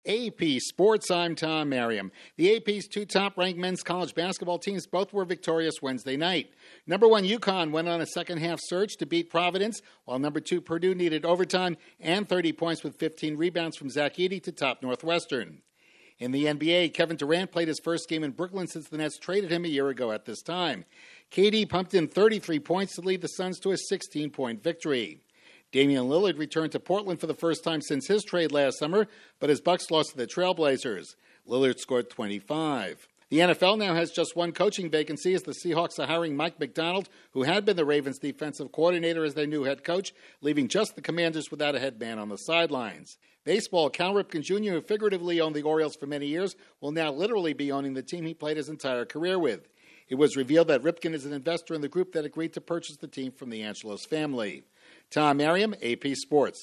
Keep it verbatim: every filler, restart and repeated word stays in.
A P Sports, I'm Tom Merriam. The A P's two top-ranked men's college basketball teams both were victorious Wednesday night. Number one UConn went on a second-half surge to beat Providence, while number two Purdue needed overtime and thirty points with fifteen rebounds from Zach Edey to top Northwestern. In the N B A, Kevin Durant played his first game in Brooklyn since the Nets traded him a year ago at this time. K D pumped in thirty-three points to lead the Suns to a sixteen-point victory. Damian Lillard returned to Portland for the first time since his trade last summer, but his Bucks lost to the Trailblazers. Lillard scored twenty-five. The N F L now has just one coaching vacancy as the Seahawks are hiring Mike Macdonald, who had been the Ravens' defensive coordinator, as their new head coach, leaving just the Commanders without a head man on the sidelines. Baseball, Cal Ripken Junior, who figuratively owned the Orioles for many years, will now literally be owning the team he played his entire career with. It was revealed that Ripken is an investor in the group that agreed to purchase the team from the Angelos family. Tom Merriam, A P Sports.